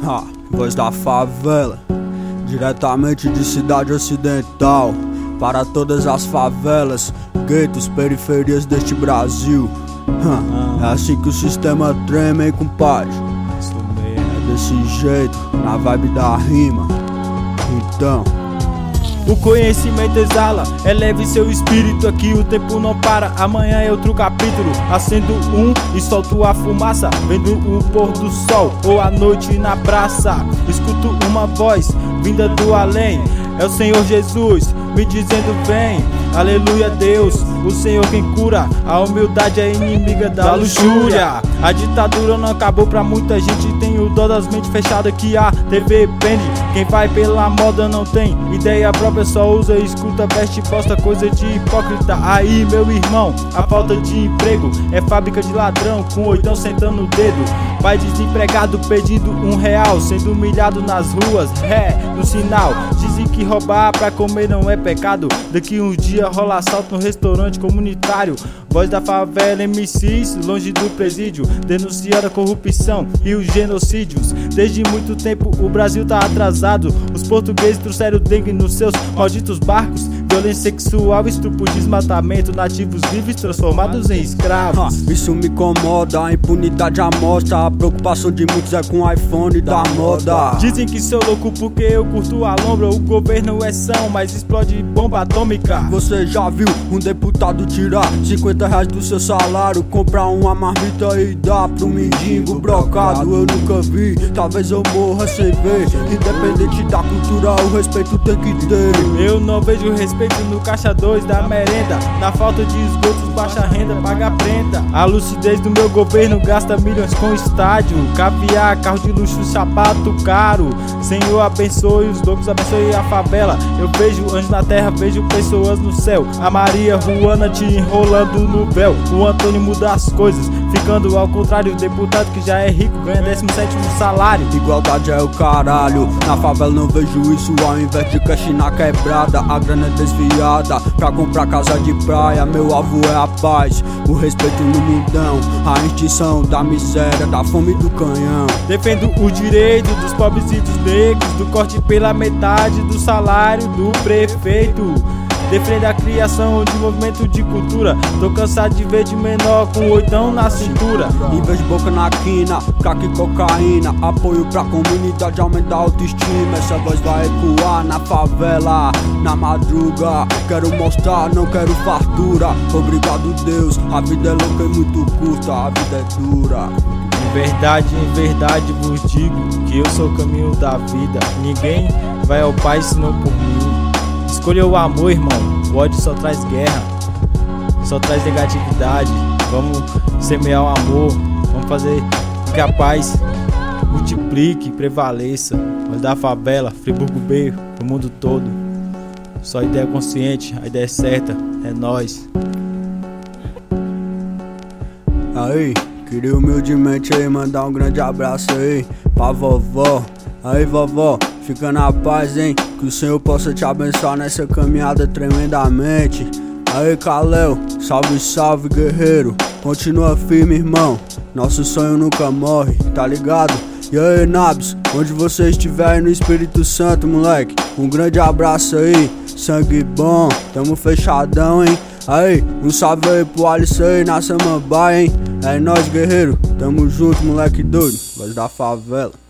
Voz da favela, diretamente de cidade ocidental, para todas as favelas, guetos, periferias deste Brasil. É assim que o sistema treme, hein, compadre? É desse jeito, na vibe da rima. Então, o conhecimento exala, eleve seu espírito, aqui o tempo não para. Amanhã é outro capítulo, acendo e solto a fumaça, vendo o pôr do sol ou a noite na praça. Escuto uma voz vinda do além, é o Senhor Jesus me dizendo vem. Aleluia Deus, o Senhor quem cura, a humildade é inimiga da luxúria. A ditadura não acabou pra muita gente, tem o dó das mentes fechadas que a TV prende. Quem vai pela moda não tem ideia própria, só usa, escuta, veste, posta, coisa de hipócrita. Aí meu irmão, a falta de emprego é fábrica de ladrão, com oitão sentando no dedo. Pai desempregado pedindo R$1, sendo humilhado nas ruas, no sinal. Dizem que roubar pra comer não é pecado, daqui uns dias rola assalto no restaurante comunitário. Voz da favela, MCs, longe do presídio, denunciando a corrupção e os genocídios. Desde muito tempo o Brasil tá atrasado, os portugueses trouxeram dengue nos seus malditos barcos. Violência sexual, estupro, desmatamento, nativos livres transformados em escravos. Isso me incomoda, a impunidade à mostra, a preocupação de muitos é com o iPhone da moda. Dizem que sou louco porque eu curto a lombra, o governo é são, mas explode bomba atômica. Você já viu um deputado tirar R$50 do seu salário, comprar uma marmita e dar pro mendigo brocado? Eu nunca vi, talvez eu morra sem ver. Independente da cultura, o respeito tem que ter. Eu não vejo respeito no caixa 2 da merenda, na falta de esgotos, baixa renda, paga prenda. A lucidez do meu governo gasta milhões com estádio, caviar, carro de luxo, sapato caro. Senhor abençoe os loucos, abençoe a favela. Eu vejo anjos na terra, vejo pessoas no céu. A Maria Ruana te enrolando no véu, o Antônio muda as coisas, ficando ao contrário. O deputado que já é rico ganha 17º salário. Igualdade é o caralho, na favela não vejo isso. Ao invés de cash na quebrada, a grana é desviada pra comprar casa de praia. Meu alvo é a paz, o respeito no mundão, a extinção da miséria, da fome e do canhão. Defendo o direito dos pobres e dos negros, do corte pela metade do salário do prefeito. Defende a criação de movimento de cultura, tô cansado de ver de menor com oitão na cintura. Em vez de boca na quina, crack e cocaína, apoio pra comunidade, aumentar a autoestima. Essa voz vai ecoar na favela, na madruga. Quero mostrar, não quero fartura. Obrigado Deus, a vida é louca e muito curta, a vida é dura. Em verdade vos digo que eu sou o caminho da vida. Ninguém vai ao Pai senão por mim. Escolha o amor, irmão, o ódio só traz guerra, só traz negatividade. Vamos semear o amor, vamos fazer com que a paz multiplique, prevaleça. Voz da favela, Friburgo B, pro mundo todo. Só ideia consciente, a ideia é certa, é nóis. Aí, queria humildemente aí mandar um grande abraço aí pra vovó. Aí vovó, fica na paz, hein? Que o Senhor possa te abençoar nessa caminhada tremendamente. Aí Kalel, salve, salve guerreiro. Continua firme, irmão, nosso sonho nunca morre, tá ligado? E aí Nabs, onde você estiver aí no Espírito Santo, moleque, um grande abraço aí, sangue bom, tamo fechadão, hein? Aí, um salve aí pro Alice aí na Samambaia, hein? É nóis guerreiro, tamo junto, moleque doido, voz da favela.